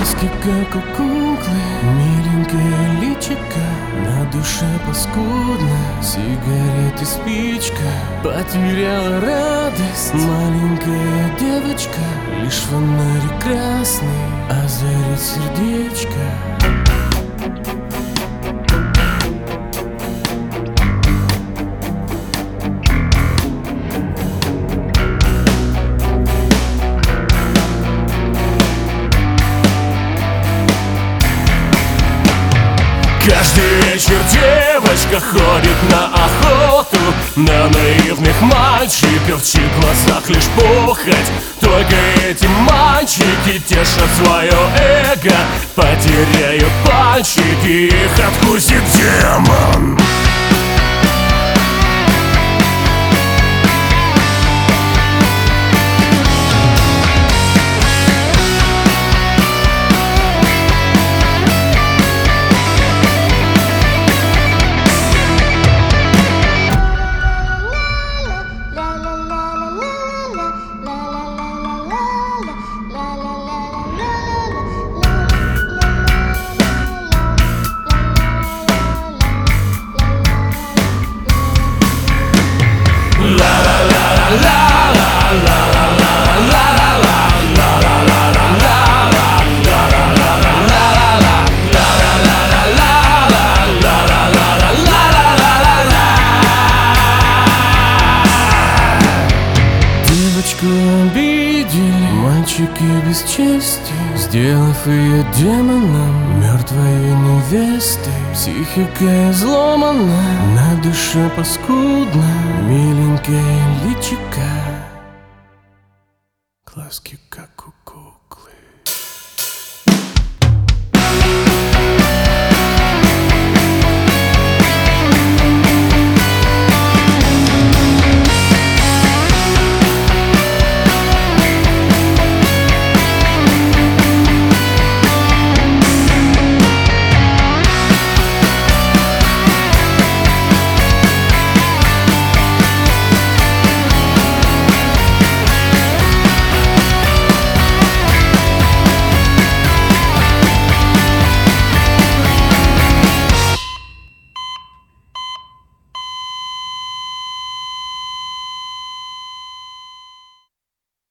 Глазки как у куклы, миленькая личика, на душе паскудно, сигарет и спичка. Потеряла радость маленькая девочка, лишь фонарик красный озарит сердечко. Каждый вечер девочка ходит на охоту на наивных мальчиков, в чьих глазах лишь похоть. Только эти мальчики тешат свое эго, потеряют пальчики, их откусит демон. Девочку обидели мальчики без чести, сделав ее демоном, мертвой невестой. Психика изломана, на душе паскудно, миленькая личика, глазки как у